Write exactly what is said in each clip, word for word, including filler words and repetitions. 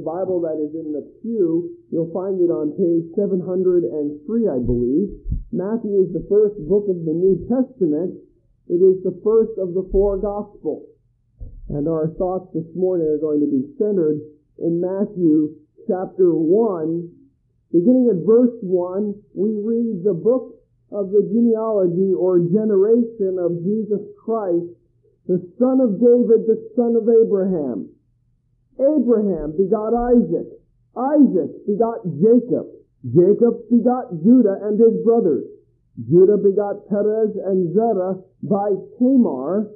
Bible that is in the pew, you'll find it on page seven hundred three, I believe. Matthew is the first book of the New Testament. It is the first of the four Gospels. And our thoughts this morning are going to be centered in Matthew chapter one. Beginning at verse one, we read the book of the genealogy or generation of Jesus Christ, the son of David, the son of Abraham. Abraham begot Isaac. Isaac begot Jacob. Jacob begot Judah and his brothers. Judah begot Perez and Zerah by Tamar.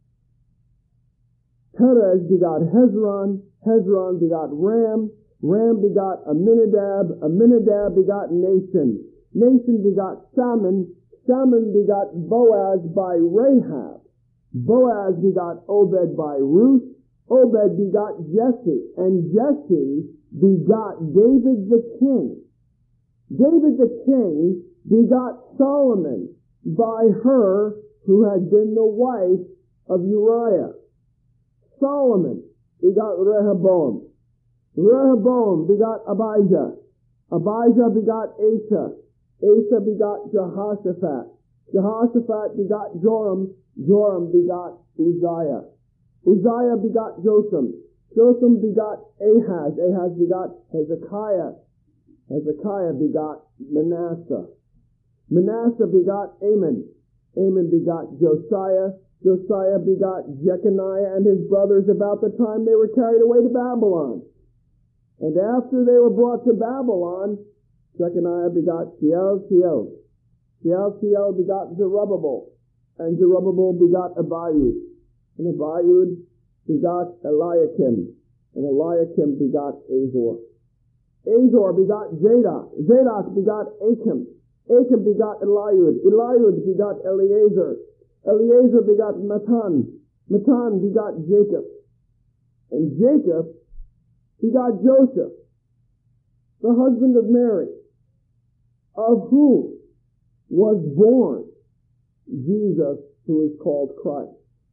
Perez begot Hezron. Hezron begot Ram. Ram begot Amminadab. Amminadab begot Nason. Nason begot Salmon. Salmon begot Boaz by Rahab. Boaz begot Obed by Ruth. Obed begot Jesse. And Jesse begot David the king. David the king begot Solomon by her who had been the wife of Uriah. Solomon begot Rehoboam. Rehoboam begot Abijah. Abijah begot Asa. Asa begot Jehoshaphat. Jehoshaphat begot Joram. Joram begot Uzziah. Uzziah begot Jotham. Jotham begot Ahaz. Ahaz begot Hezekiah. Hezekiah begot Manasseh. Manasseh begot Amon. Amon begot Josiah. Josiah begot Jeconiah and his brothers about the time they were carried away to Babylon. And after they were brought to Babylon, Jeconiah begot Shealtiel. Shealtiel begot Zerubbabel. And Zerubbabel begot Abiud. And Abiud begot Eliakim. And Eliakim begot Azor. Azor begot Zadok. Zadok begot Achim. Achim begot Eliud. Eliud begot Eleazar. Eleazar begot Matan. Matan begot Jacob. And Jacob begot Joseph, the husband of Mary, of whom was born Jesus, who is called Christ.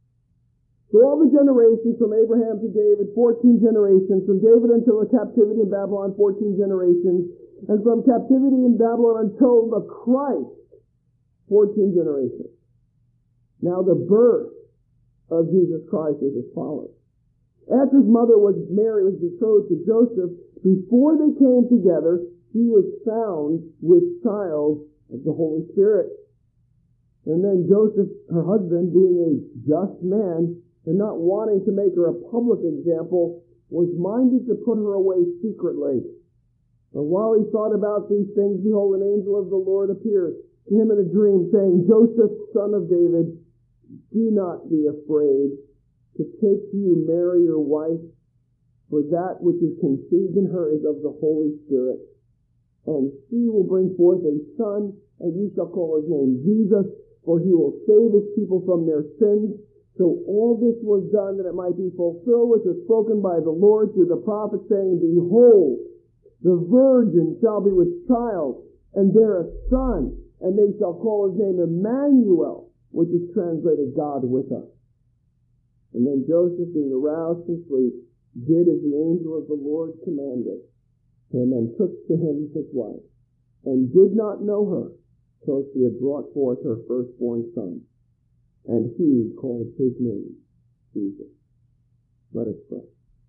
So all the generations from Abraham to David, fourteen generations. From David until the captivity in Babylon, fourteen generations. And from captivity in Babylon until the Christ, fourteen generations. Now the birth of Jesus Christ was as follows. After his mother was Mary was betrothed to Joseph, before they came together, he was found with child of the Holy Spirit. And then Joseph, her husband, being a just man, and not wanting to make her a public example, was minded to put her away secretly. And while he thought about these things, behold, an angel of the Lord appeared to him in a dream, saying, Joseph, son of David, do not be afraid to take to you Mary your wife, for that which is conceived in her is of the Holy Spirit. And she will bring forth a son, and you shall call his name Jesus, for he will save his people from their sins. So all this was done that it might be fulfilled, which was spoken by the Lord through the prophet, saying, Behold, the virgin shall be with child, and bear a son, and they shall call his name Emmanuel, which is translated God with us. And then Joseph, being aroused from sleep, did as the angel of the Lord commanded him, and took to him his wife, and did not know her till she had brought forth her firstborn son. And he called his name Jesus. Let us pray.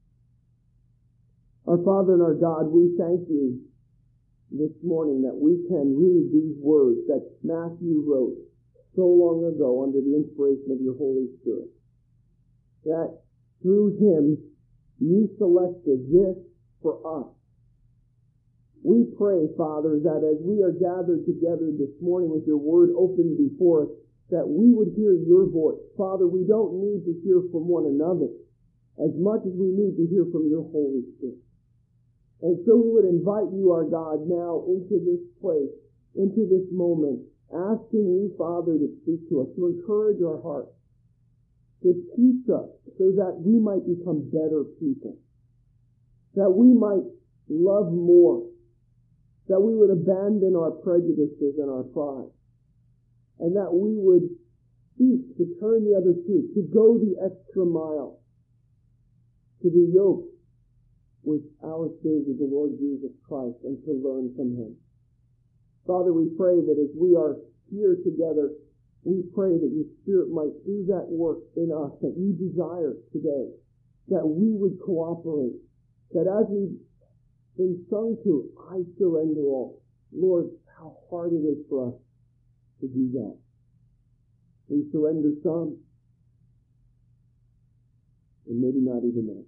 Our Father and our God, we thank you this morning that we can read these words that Matthew wrote so long ago under the inspiration of your Holy Spirit. That through him you selected this for us. We pray, Father, that as we are gathered together this morning with your word open before us, that we would hear your voice. Father, we don't need to hear from one another as much as we need to hear from your Holy Spirit. And so we would invite you, our God, now into this place, into this moment, asking you, Father, to speak to us, to encourage our hearts, to teach us so that we might become better people, that we might love more, that we would abandon our prejudices and our pride, and that we would seek to turn the other cheek, to go the extra mile, to be yoked with our Savior, the Lord Jesus Christ, and to learn from him. Father, we pray that as we are here together, we pray that your Spirit might do that work in us that you desire today, that we would cooperate, that as we've been sung to, I surrender all. Lord, how hard it is for us to do that. We surrender some, and maybe not even that.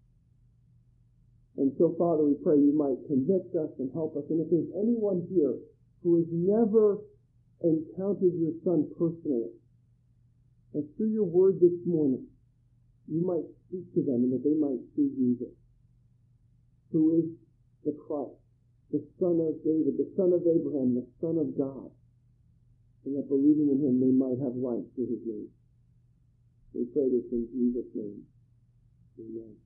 And so, Father, we pray you might convict us and help us. And if there's anyone here who has never encountered your Son personally, and through your word this morning, you might speak to them and that they might see Jesus, who is the Christ, the Son of David, the Son of Abraham, the Son of God, and that believing in him they might have life through his name. We pray this in Jesus' name. Amen.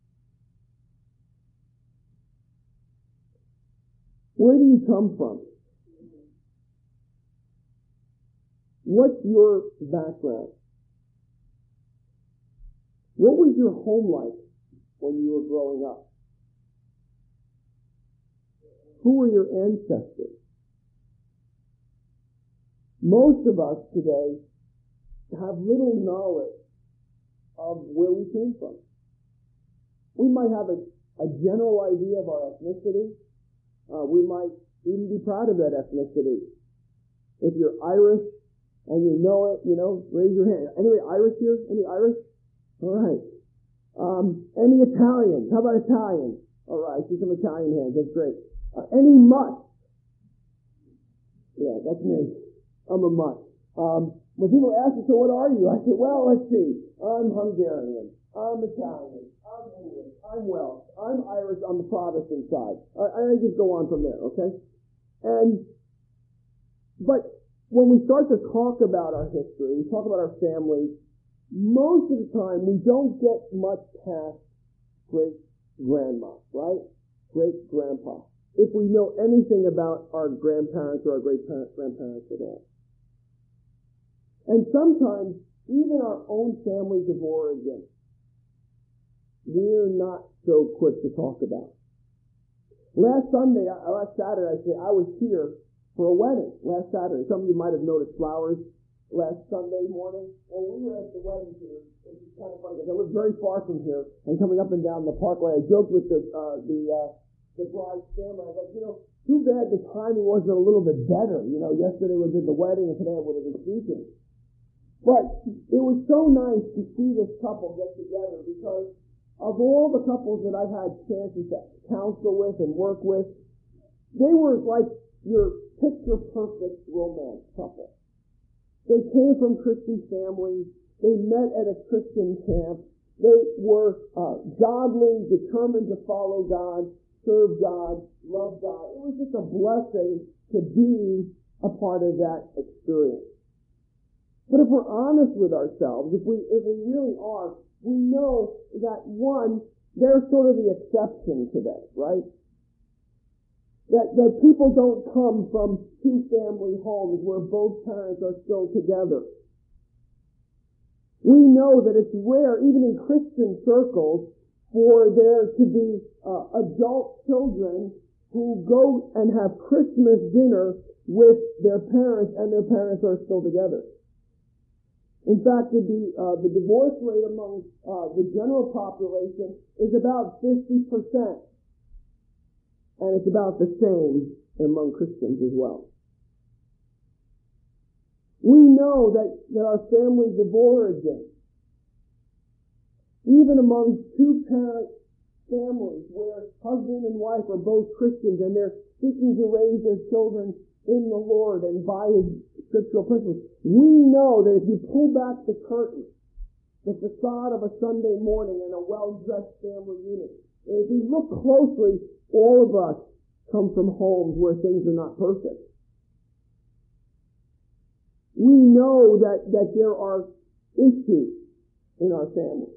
Where do you come from? What's your background? What was your home like when you were growing up? Who were your ancestors? Most of us today have little knowledge of where we came from. We might have a, a general idea of our ethnicity. Uh, we might even be proud of that ethnicity. If you're Irish and you know it, you know, raise your hand. Anybody Irish here? Any Irish? All right. Um, any Italians? How about Italians? All right, I see some Italian hands. That's great. Uh, any mutt? Yeah, that's me. I'm a mutt. Um, when people ask me, so what are you? I say, well, let's see. I'm Hungarian. I'm Italian. I'm English. I'm Welsh. I'm Irish on the Protestant side. I, I just go on from there, okay? And, but when we start to talk about our history, we talk about our families, most of the time we don't get much past great-grandma, right? Great-grandpa. If we know anything about our grandparents or our great-grandparents at all. And sometimes, even our own families of origin, we're not so quick to talk about. Last Sunday, last Saturday, I say I was here for a wedding. Last Saturday, some of you might have noticed flowers last Sunday morning. Well, we were at the wedding here. It was kind of funny because I live very far from here, and coming up and down the parkway, I joked with the uh, the uh, the bride's family. I was like, you know, too bad the timing wasn't a little bit better. You know, yesterday was at the wedding, and today I would have been speaking. But it was so nice to see this couple get together because of all the couples that I've had chances to counsel with and work with, they were like your picture-perfect romance couple. They came from Christian families. They met at a Christian camp. They were uh, godly, determined to follow God, serve God, love God. It was just a blessing to be a part of that experience. But if we're honest with ourselves, if we if we really are, we know that, one, they're sort of the exception today, right? That that people don't come from two-family homes where both parents are still together. We know that it's rare, even in Christian circles, for there to be uh, adult children who go and have Christmas dinner with their parents and their parents are still together. In fact, the, uh, the divorce rate among uh, the general population is about fifty percent. And it's about the same among Christians as well. We know that, that our families of origin, even among two-parent families where husband and wife are both Christians and they're seeking to raise their children in the Lord and by his scriptural principles, we know that if you pull back the curtain, the facade of a Sunday morning and a well-dressed family unit, if we look closely, all of us come from homes where things are not perfect. We know that, that there are issues in our family.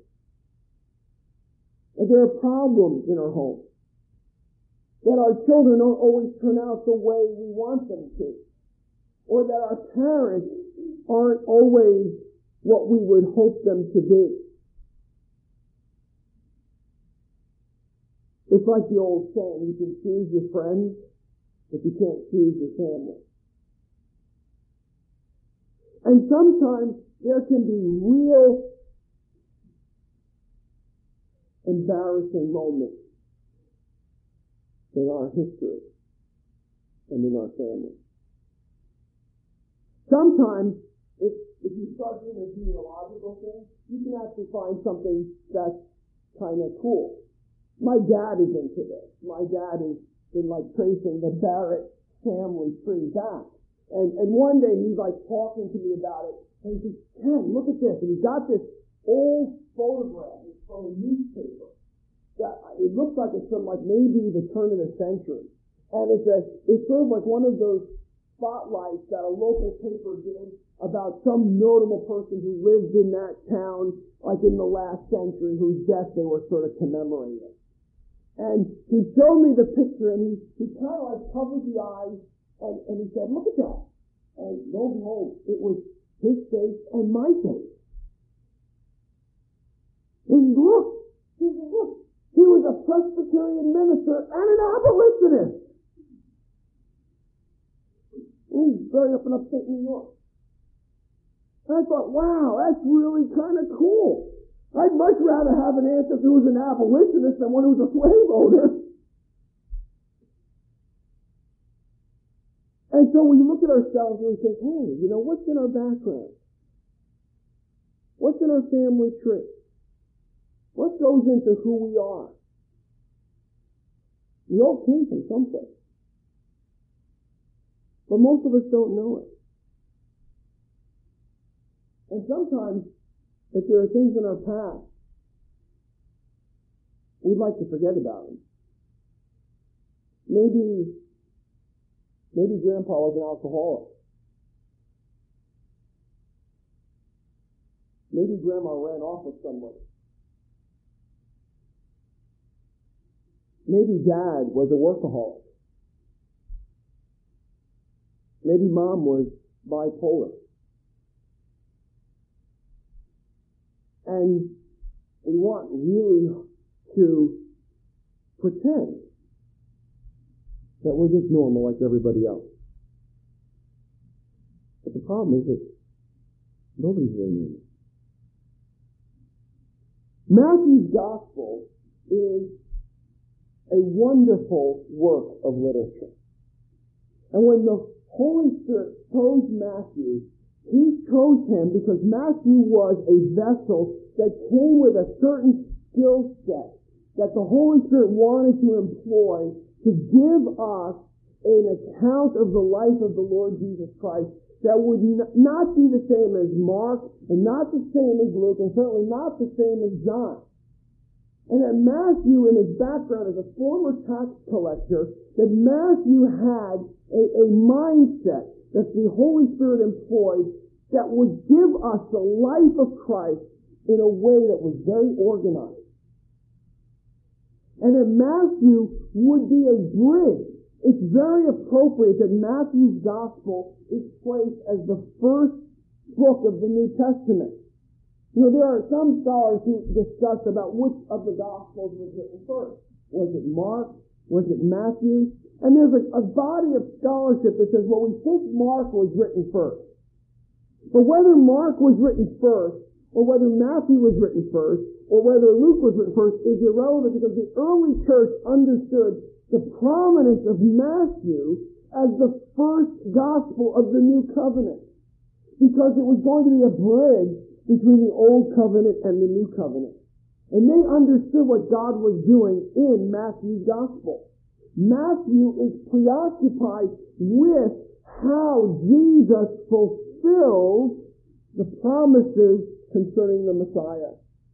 That there are problems in our home. That our children don't always turn out the way we want them to. Or that our parents aren't always what we would hope them to be. It's like the old saying, you can choose your friends, but you can't choose your family. And sometimes there can be real embarrassing moments in our history and in our family. Sometimes, if, if you start doing a genealogical thing, you can actually find something that's kind of cool. My dad is into this. My dad has been like tracing the Barrett family tree back. And, and one day he's like talking to me about it. And he says, Ken, look at this. And he's got this old photograph. It's from a newspaper. That, it looks like it's from like maybe the turn of the century. And it's a, it's sort of like one of those spotlights that a local paper did about some notable person who lived in that town, like in the last century, whose death they were sort of commemorating. And he showed me the picture, and he, he kind of like covered the eyes, and, and he said, look at that. And lo and behold, it was his face and my face. And look, he said, look, he was a Presbyterian minister and an abolitionist. He's very up in upstate New York. And I thought, wow, that's really kind of cool. I'd much rather have an ancestor who was an abolitionist than one who was a slave owner. And so we look at ourselves and we think, hey, you know, what's in our background? What's in our family tree? What goes into who we are? We all came from someplace. But most of us don't know it. And sometimes, if there are things in our past, we'd like to forget about them. Maybe, maybe Grandpa was an alcoholic. Maybe Grandma ran off with somebody. Maybe Dad was a workaholic. Maybe Mom was bipolar. And we want really to pretend that we're just normal like everybody else. But the problem is that nobody's really normal. Matthew's Gospel is a wonderful work of literature. And when the Holy Spirit chose Matthew, he chose him because Matthew was a vessel that came with a certain skill set that the Holy Spirit wanted to employ to give us an account of the life of the Lord Jesus Christ that would n- not be the same as Mark, and not the same as Luke, and certainly not the same as John. And that Matthew, in his background as a former tax collector, that Matthew had a, a mindset that the Holy Spirit employed that would give us the life of Christ in a way that was very organized. And that Matthew would be a bridge. It's very appropriate that Matthew's Gospel is placed as the first book of the New Testament. You know, there are some scholars who discuss about which of the Gospels was written first. Was it Mark? Was it Matthew? And there's a, a body of scholarship that says, well, we think Mark was written first. But whether Mark was written first, or whether Matthew was written first, or whether Luke was written first, is irrelevant because the early church understood the prominence of Matthew as the first gospel of the new covenant. Because it was going to be a bridge between the old covenant and the new covenant. And they understood what God was doing in Matthew's gospel. Matthew is preoccupied with how Jesus fulfills the promises concerning the Messiah.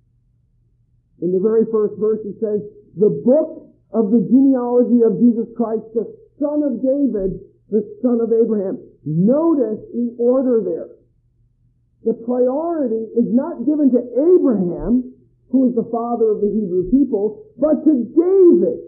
In the very first verse he says, the book of the genealogy of Jesus Christ, the son of David, the son of Abraham. Notice the order there. The priority is not given to Abraham, who is the father of the Hebrew people, but to David,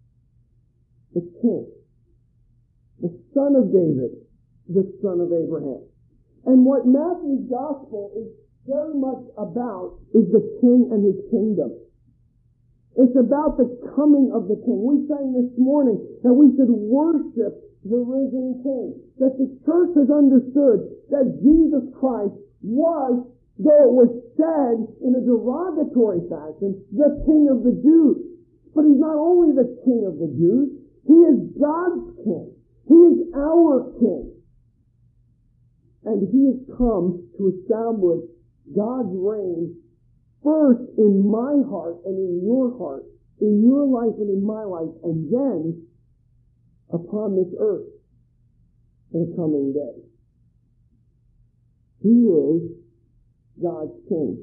the king, the son of David, the son of Abraham. And what Matthew's gospel is very much about is the king and his kingdom. It's about the coming of the King. We sang this morning that we should worship the risen King. That the church has understood that Jesus Christ was, though it was said in a derogatory fashion, the King of the Jews. But he's not only the King of the Jews, he is God's King. He is our King. And he has come to establish God's reign first in my heart and in your heart, in your life and in my life, and then upon this earth in the coming day. He is God's King.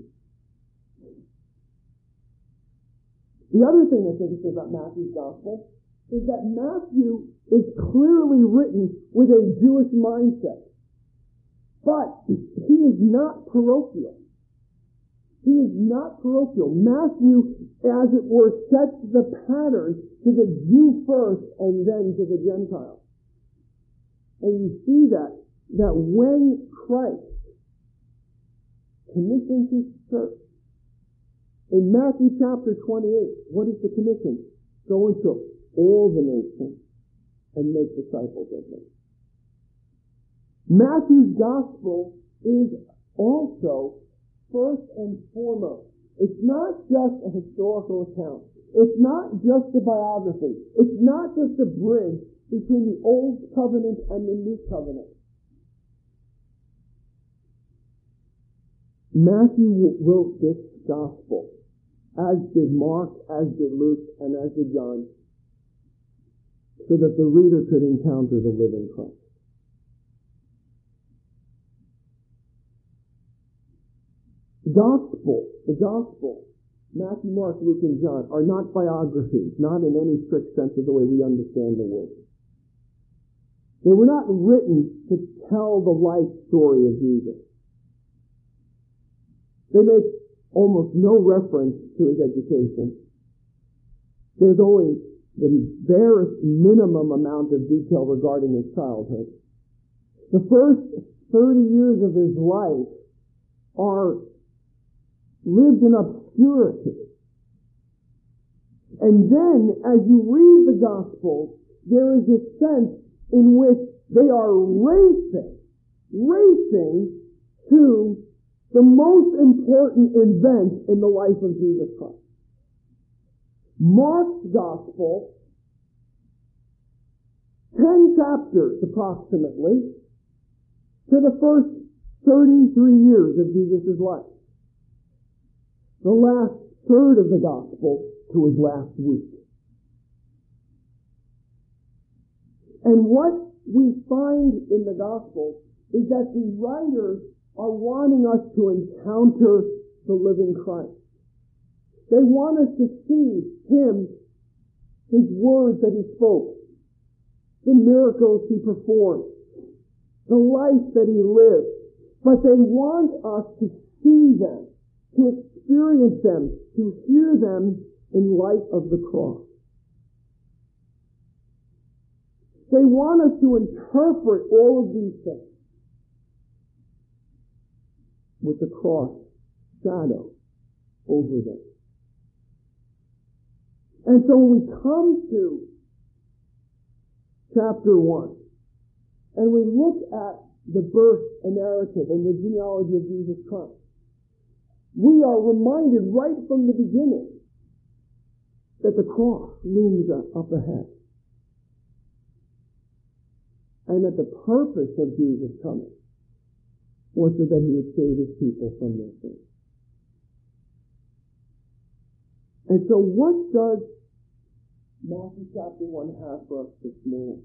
The other thing that's interesting about Matthew's Gospel is that Matthew is clearly written with a Jewish mindset. But he is not parochial. He is not parochial. Matthew, as it were, sets the pattern to the Jew first and then to the Gentile. And you see that, that when Christ commissions his church, in Matthew chapter twenty-eight, what is the commission? Go into all the nations and make disciples of them. Matthew's gospel is also first and foremost. It's not just a historical account. It's not just a biography. It's not just a bridge between the Old Covenant and the New Covenant. Matthew wrote this gospel, as did Mark, as did Luke, and as did John, so that the reader could encounter the living Christ. The gospel, the gospel, Matthew, Mark, Luke, and John, are not biographies, not in any strict sense of the way we understand the word. They were not written to tell the life story of Jesus. They make almost no reference to his education. There's only the barest minimum amount of detail regarding his childhood. The first thirty years of his life are lived in obscurity. And then, as you read the Gospels, there is a sense in which they are racing, racing to the most important event in the life of Jesus Christ. Mark's Gospel, ten chapters approximately, to the first thirty-three years of Jesus' life. The last third of the Gospel to his last week. And what we find in the Gospel is that the writers are wanting us to encounter the living Christ. They want us to see him, his words that he spoke, the miracles he performed, the life that he lived. But they want us to see them, to experience them, to hear them in light of the cross. They want us to interpret all of these things with the cross shadow over them. And so when we come to chapter one, and we look at the birth and narrative and the genealogy of Jesus Christ, we are reminded right from the beginning that the cross looms up ahead. And that the purpose of Jesus coming was so that he would save his people from their sins. And so what does Matthew chapter one have for us this morning?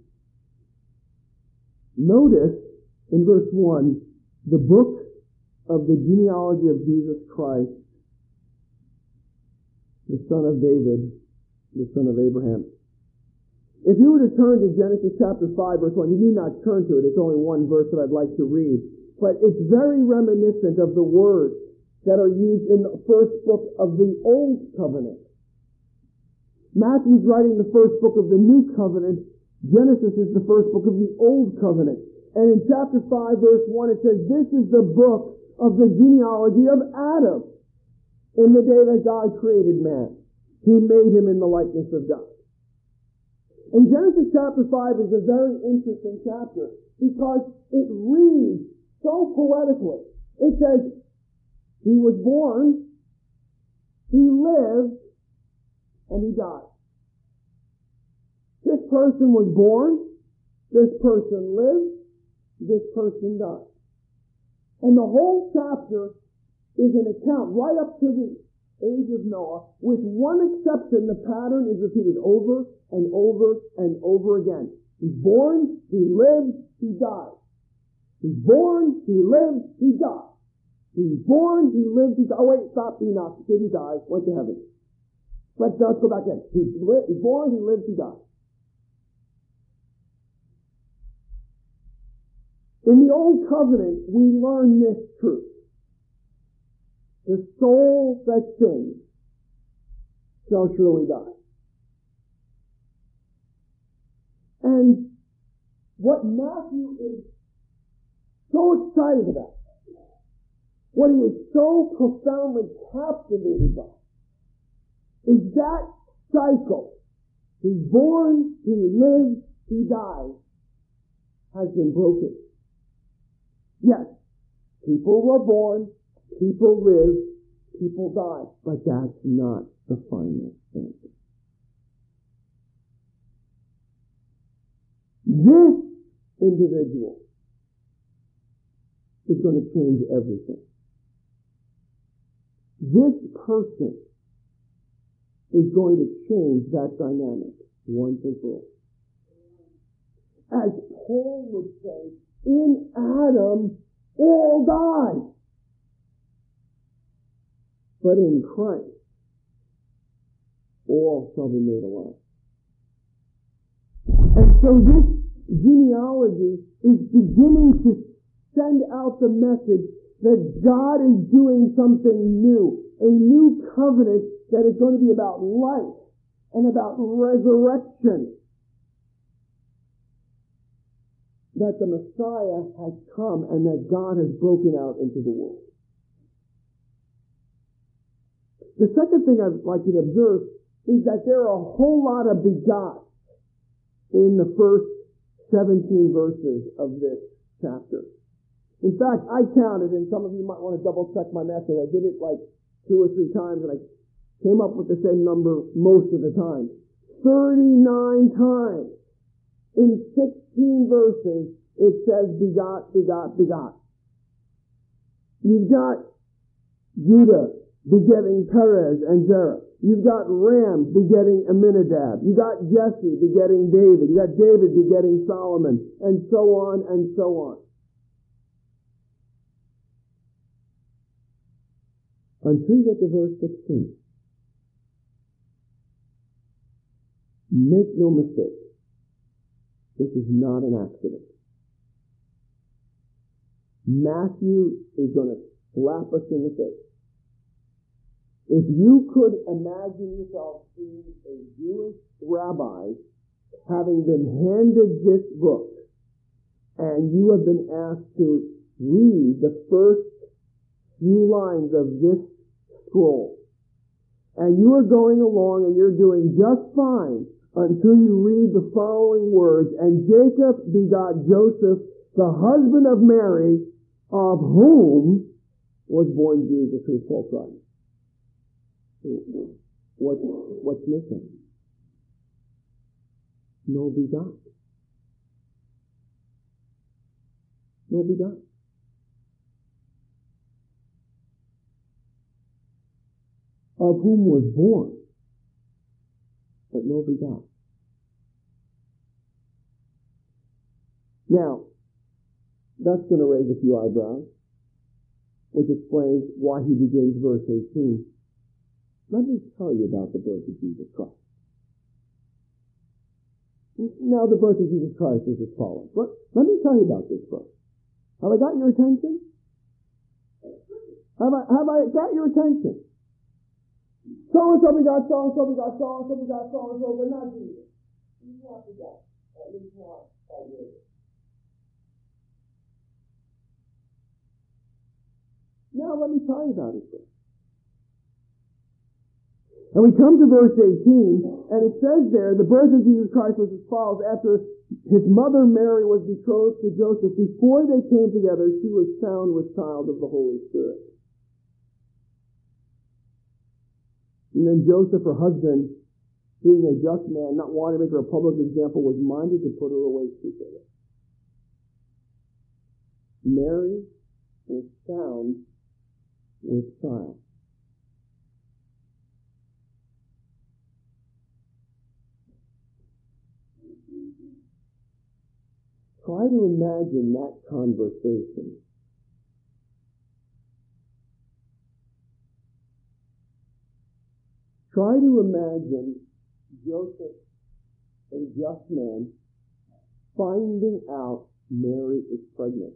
Notice in verse one, the book of the genealogy of Jesus Christ, the son of David, the son of Abraham. If you were to turn to Genesis chapter five, verse one, you need not turn to it. It's only one verse that I'd like to read. But it's very reminiscent of the words that are used in the first book of the Old Covenant. Matthew's writing the first book of the New Covenant. Genesis is the first book of the Old Covenant. And in chapter five, verse one, it says, this is the book of the genealogy of Adam in the day that God created man. He made him in the likeness of God. And Genesis chapter five is a very interesting chapter because it reads so poetically. It says, he was born, he lived, and he died. This person was born, this person lived, this person died. And the whole chapter is an account right up to the age of Noah, with one exception. The pattern is repeated over and over and over again. He's born, he lived, he died. He's born, he lived, he died. He's born, he lived, he died. Oh wait, stop, Enoch didn't die, went to heaven. Let's, let's go back in. He's, li- he's born, he lived, he died. In the Old Covenant, we learn this truth. The soul that sins shall surely die. And what Matthew is so excited about, what he is so profoundly captivated by, is that cycle. He's born, he lives, he dies, has been broken. Yes, people were born, people live, people die, but that's not the final thing. This individual is going to change everything. This person is going to change that dynamic once and for all. As Paul would say, in Adam, all die. But in Christ, all shall be made alive. And so this genealogy is beginning to send out the message that God is doing something new, a new covenant that is going to be about life and about resurrection. That the Messiah has come and that God has broken out into the world. The second thing I'd like you to observe is that there are a whole lot of begots in the first seventeen verses of this chapter. In fact, I counted, and some of you might want to double check my method. I did it like two or three times, and I came up with the same number most of the time. thirty-nine times in sixteen verses it says begot, begot, begot. You've got Judah begetting Perez and Zerah. You've got Ram begetting Amminadab. You got Jesse begetting David. You got David begetting Solomon, and so on and so on. Until you get to verse sixteen. Make no mistake. This is not an accident. Matthew is going to slap us in the face. If you could imagine yourself being a Jewish rabbi, having been handed this book, and you have been asked to read the first few lines of this scroll, and you are going along and you're doing just fine until you read the following words, and Jacob begot Joseph, the husband of Mary, of whom was born Jesus, who is called Christ. What, what's missing? No begot. No begot. Of whom was born, but no begot. Now, that's going to raise a few eyebrows, which explains why he begins verse eighteen. Let me tell you about the birth of Jesus Christ. Now, the birth of Jesus Christ is as follows. But let me tell you about this birth. Have I got your attention? Have I, have I got your attention? So-and-so begot so-and-so begot so-and-so begot so-and-so, but not Jesus. He's not begot. At least not by word. Now let me tell you about it. And we come to verse eighteen, and it says there, the birth of Jesus Christ was as follows. After his mother Mary was betrothed to Joseph, before they came together, she was found with child of the Holy Spirit. And then Joseph, her husband, being a just man, not wanting to make her a public example, was minded to put her away secretly. Mary was found with child. Try to imagine that conversation. Try to imagine Joseph, a just man, finding out Mary is pregnant.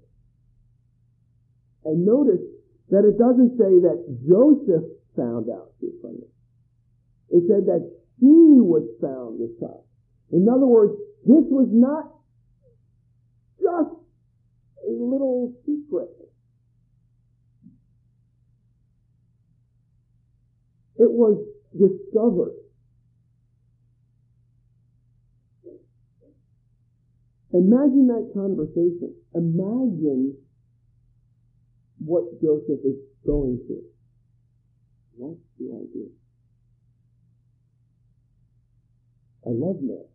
And notice that it doesn't say that Joseph found out she was pregnant. It said that she was found with child. In other words, this was not just a little secret. It was discovered. Imagine that conversation. Imagine what Joseph is going through. What do I do? I love Mary.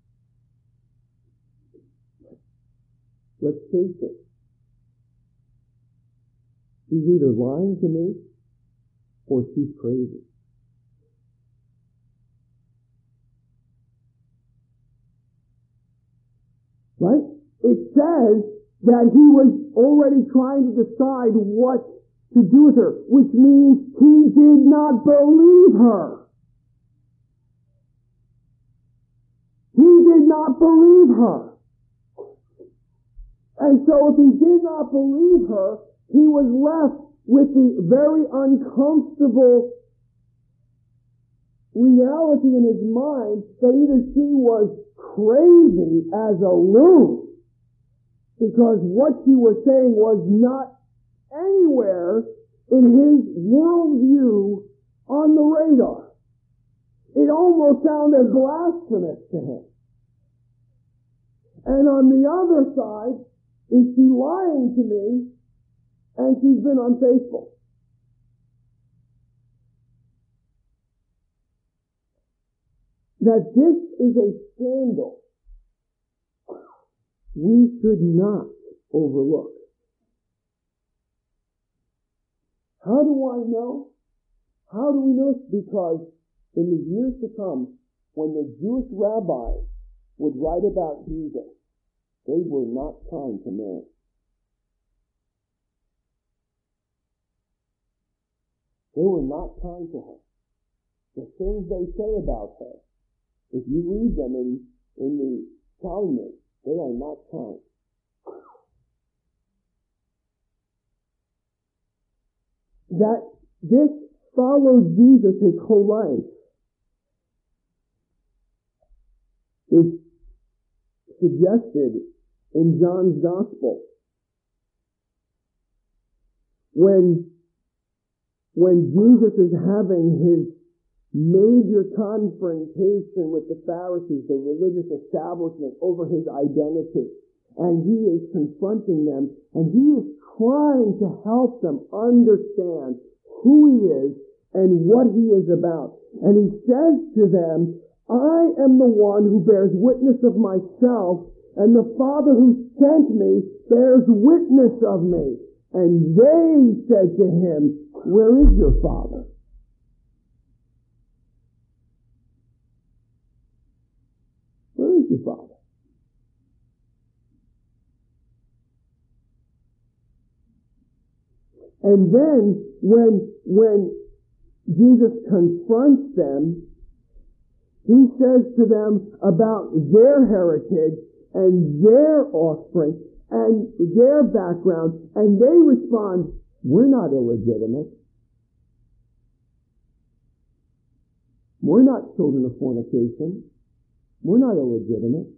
Let's face it. She's either lying to me or she's crazy. Right? It says that he was already trying to decide what to do with her, which means he did not believe her. He did not believe her. And so if he did not believe her, he was left with the very uncomfortable reality in his mind that either she was crazy as a loon, because what she was saying was not anywhere in his worldview on the radar. It almost sounded blasphemous to him. And on the other side, is she lying to me and she's been unfaithful? That this is a scandal we should not overlook. How do I know? How do we know? Because in the years to come, when the Jewish rabbis would write about Jesus, they were not kind to Mary. They were not kind to her. The things they say about her, if you read them in, in the Talmud, they are not kind. That this followed Jesus his whole life is suggested in John's Gospel. When, when Jesus is having his major confrontation with the Pharisees, the religious establishment, over his identity, and he is confronting them, and he is trying to help them understand who he is and what he is about. And he says to them, I am the one who bears witness of myself, and the Father who sent me bears witness of me. And they said to him, where is your Father? Where is your Father? And then when, when Jesus confronts them, he says to them about their heritage and their offspring and their background, and they respond, we're not illegitimate. We're not children of fornication. We're not illegitimate.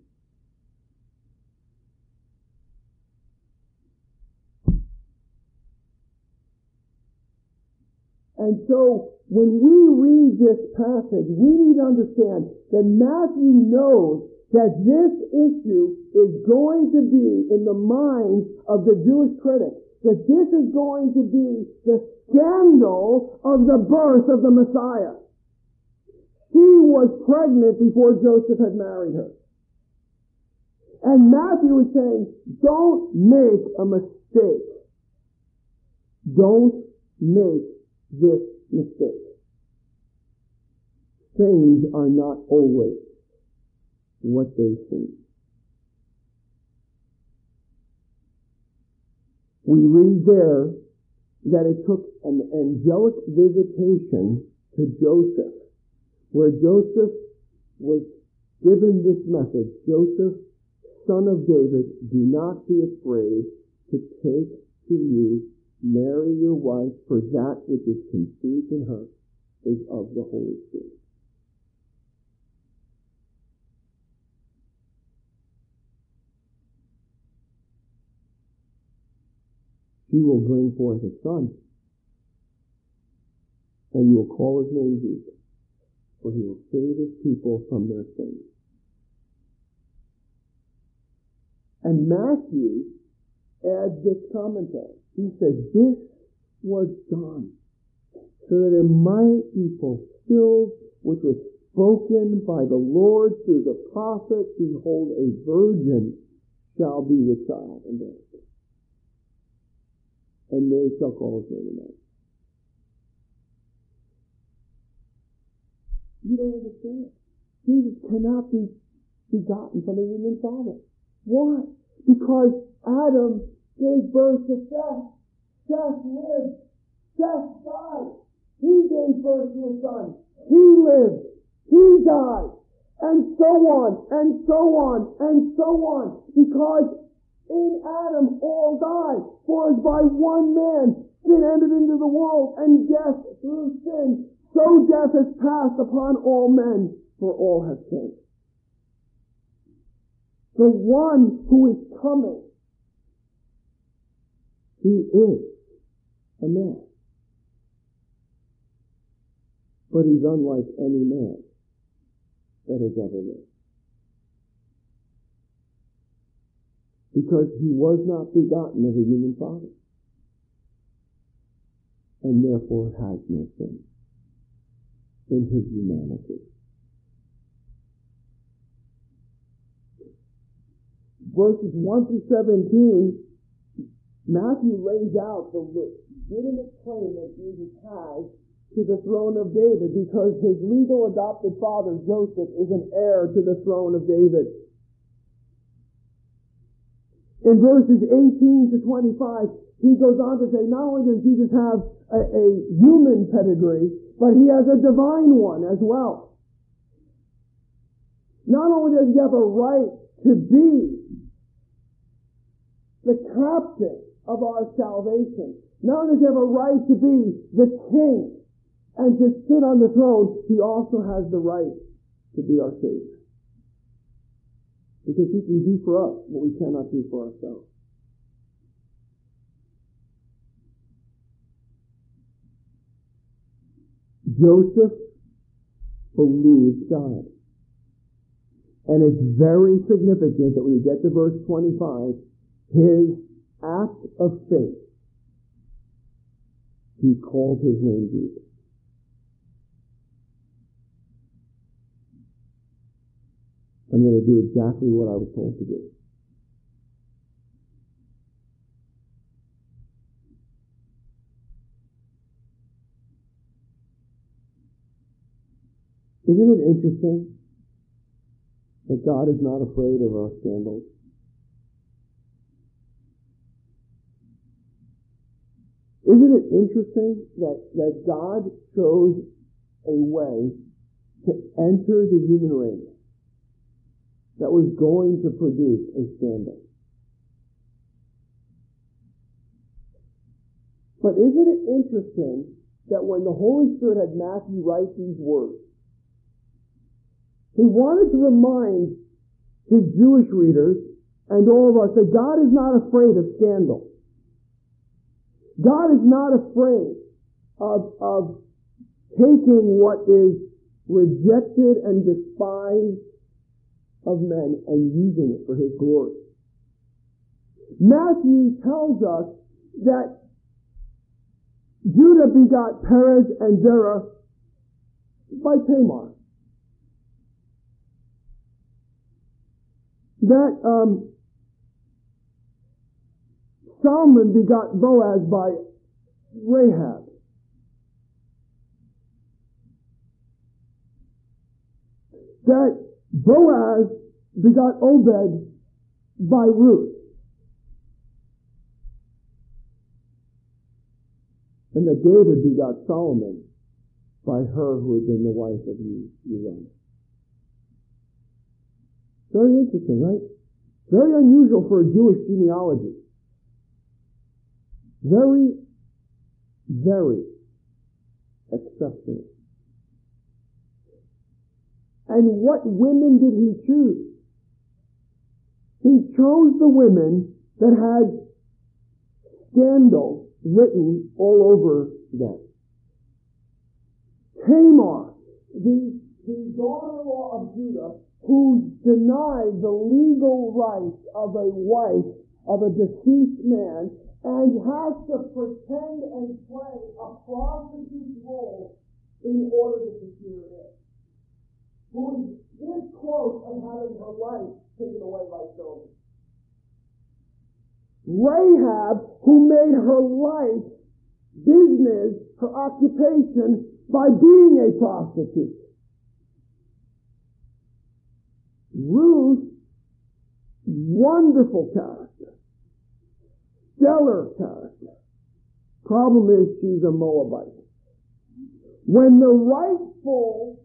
And so when we read this passage, we need to understand that Matthew knows that this issue is going to be in the minds of the Jewish critics, that this is going to be the scandal of the birth of the Messiah. She was pregnant before Joseph had married her. And Matthew is saying, don't make a mistake. Don't make this mistake. Things are not always what they seem. We read there that it took an angelic visitation to Joseph, where Joseph was given this message: Joseph, son of David, do not be afraid to take to you Mary your wife, for that which is conceived in her is of the Holy Spirit. She will bring forth a son, and you will call his name Jesus, for he will save his people from their sins. And Matthew adds this commentary. He says, this was done so that it might be fulfilled which was spoken by the Lord through the prophet, behold, a virgin shall be with child and bear, and they shall call his name Emmanuel. You don't understand. Jesus cannot be begotten from a human father. Why? Because Adam gave birth to Seth. Seth lived. Seth died. He gave birth to a son. He lived. He died. And so on, and so on, and so on. Because in Adam all died. For as by one man sin entered into the world, and death through sin, so death has passed upon all men, for all have sinned. The one who is coming, he is a man. But he's unlike any man that has ever lived. Because he was not begotten of a human father, and therefore has no sin in his humanity. Verses one through seventeen, Matthew lays out the legitimate claim that Jesus has to the throne of David, because his legal adopted father, Joseph, is an heir to the throne of David. In verses eighteen to twenty-five, he goes on to say, not only does Jesus have a, a human pedigree, but he has a divine one as well. Not only does he have a right to be the captain of our salvation, not only does he have a right to be the king and to sit on the throne, he also has the right to be our Savior. Because he can do for us what we cannot do for ourselves. Joseph believed God. And it's very significant that when you get to verse twenty-five, his act of faith, he called his name Jesus. I'm going to do exactly what I was told to do. Isn't it interesting that God is not afraid of our scandals? Isn't it interesting that, that God chose a way to enter the human race that was going to produce a scandal? But isn't it interesting that when the Holy Spirit had Matthew write these words, he wanted to remind his Jewish readers and all of us that God is not afraid of scandal. God is not afraid of, of taking what is rejected and despised of men and using it for his glory. Matthew tells us that Judah begot Perez and Zerah by Tamar. That um, Solomon begot Boaz by Rahab. That Boaz begot Obed by Ruth. And that David begot Solomon by her who had been the wife of Uriah. Very interesting, right? Very unusual for a Jewish genealogy. Very, very exceptional. And what women did he choose? He chose the women that had scandal written all over them. Tamar, the, the daughter-in-law of Judah, who denied the legal rights of a wife of a deceased man and has to pretend and play a prostitute's role in order to secure it. Who is this close of having her life taken away by Solomon. Rahab, who made her life business, her occupation, by being a prostitute. Ruth, wonderful character. Stellar character. Problem is she's a Moabite. When the rightful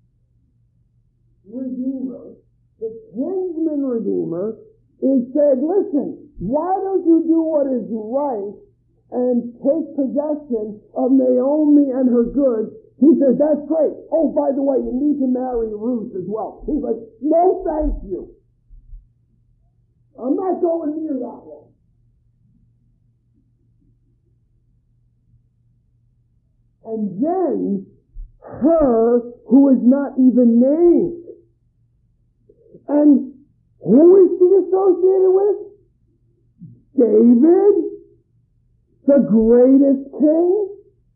Redeemer, the kinsman Redeemer, is said, listen, why don't you do what is right and take possession of Naomi and her goods? He says, that's great. Oh, by the way, you need to marry Ruth as well. He's like, no thank you. I'm not going near that one. And then her who is not even named. And who is she associated with? David, the greatest king.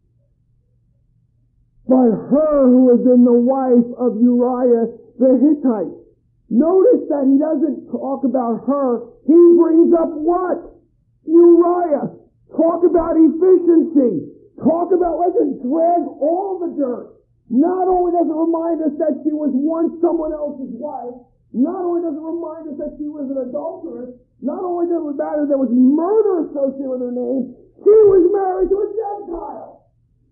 But her who has been the wife of Uriah the Hittite. Notice that he doesn't talk about her. He brings up what? Uriah. Talk about efficiency. Talk about, let's just drag all the dirt. Not only does it remind us that she was once someone else's wife, not only does it remind us that she was an adulteress, not only does it matter there was murder associated with her name, she was married to a Gentile.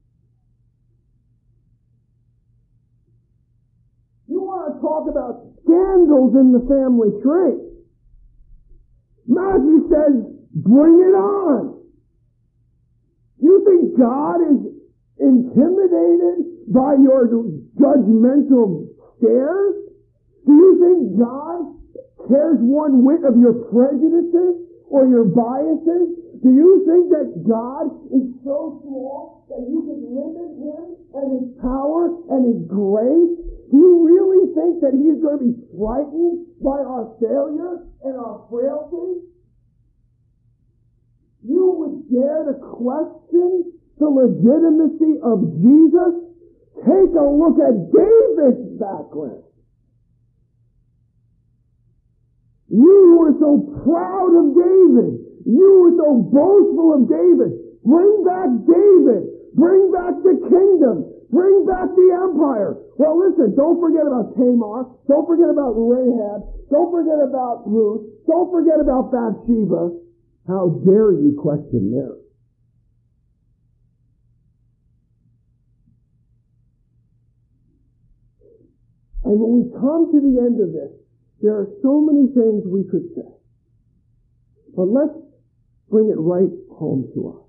You want to talk about scandals in the family tree. Matthew says, bring it on. You think God is intimidated by your judgmental stares? Do you think God cares one whit of your prejudices or your biases? Do you think that God is so small that you can limit him and his power and his grace? Do you really think that he's going to be frightened by our failure and our frailty? You would dare to question the legitimacy of Jesus? Take a look at David's background. You were so proud of David. You were so boastful of David. Bring back David. Bring back the kingdom. Bring back the empire. Well, listen, don't forget about Tamar. Don't forget about Rahab. Don't forget about Ruth. Don't forget about Bathsheba. How dare you question Mary? And when we come to the end of this, there are so many things we could say. But let's bring it right home to us.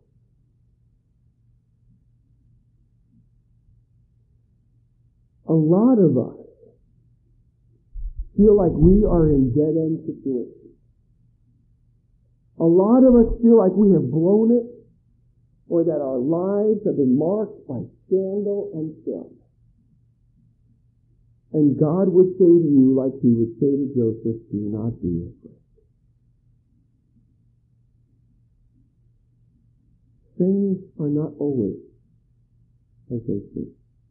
A lot of us feel like we are in dead-end situations. A lot of us feel like we have blown it. or that our lives have been marked by scandal and sin. And God would say to you, like he would say to Joseph, do not be afraid. Things are not always as they seem.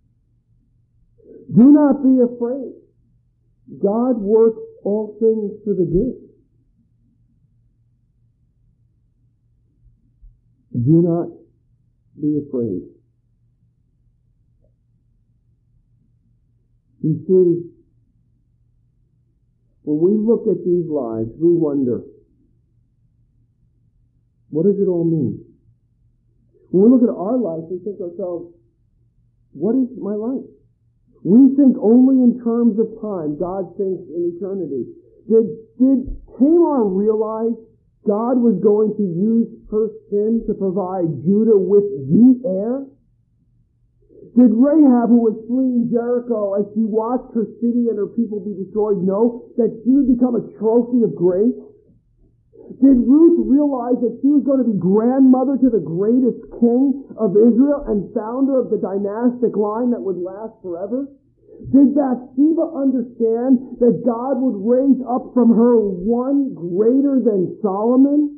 Do not be afraid. God works all things for the good. Do not be afraid. You see, when we look at these lives, we wonder, what does it all mean? When we look at our life, we think to ourselves, what is my life? We think only in terms of time. God thinks in eternity. Did, did Tamar realize God was going to use her sin to provide Judah with the heir? Did Rahab, who was fleeing Jericho, as she watched her city and her people be destroyed, know that she would become a trophy of grace? Did Ruth realize that she was going to be grandmother to the greatest king of Israel and founder of the dynastic line that would last forever? Did Bathsheba understand that God would raise up from her one greater than Solomon?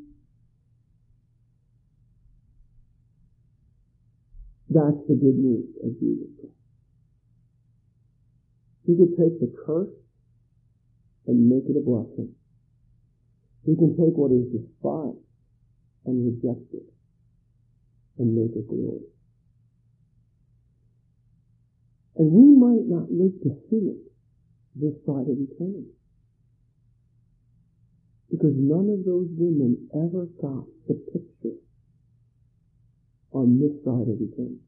That's the good news of Jesus Christ. He could take the curse and make it a blessing. He can take what is despised and rejected and make it glory. And we might not live to see it this side of eternity. Because none of those women ever got the picture on this side of eternity.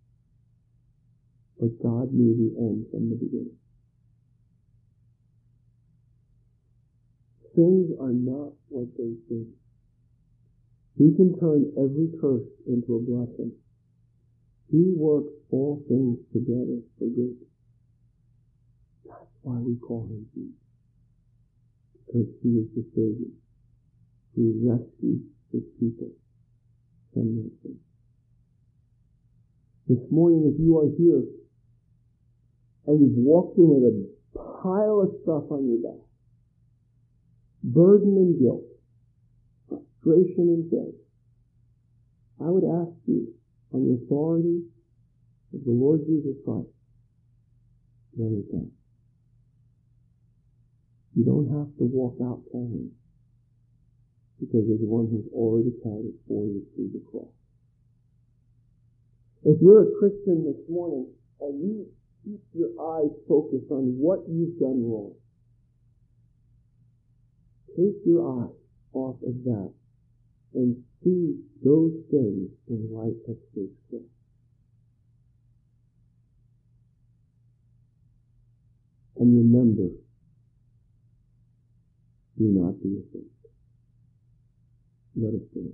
But God knew the end from the beginning. Things are not what they seem. He can turn every curse into a blessing. He works all things together for good. That's why we call him Jesus. Because he is the Savior who rescues his people from their sins. This morning, if you are here and you've walked in with a pile of stuff on your back, burden and guilt, frustration and failure, I would ask you, on the authority of the Lord Jesus Christ, lay it down. You don't have to walk out carrying it, because there's one who's already carried it for you through the cross. If you're a Christian this morning and you keep your eyes focused on what you've done wrong, take your eyes off of that and see those things in light of His cross. And remember, do not be afraid. Let us pray.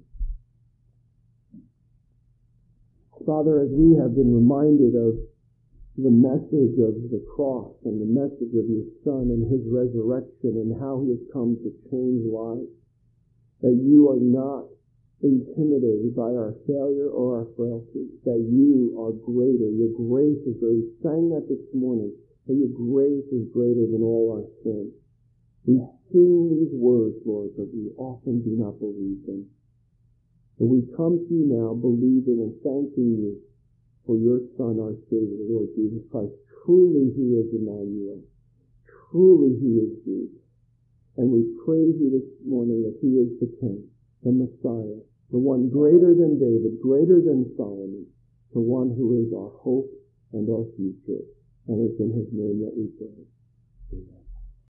Father, as we have been reminded of the message of the cross and the message of your Son and his resurrection and how he has come to change lives, that you are not intimidated by our failure or our frailty, that you are greater. Your grace is greater. We sang that this morning, that your grace is greater than all our sin. We sing these words, Lord, but we often do not believe them. But we come to you now believing and thanking you for your Son, our Savior, the Lord Jesus Christ. Truly he is Emmanuel. Truly he is Jesus. And we praise you this morning that he is the King, the Messiah, the one greater than David, greater than Solomon, the one who is our hope and our future. And it's in his name that we pray. Amen.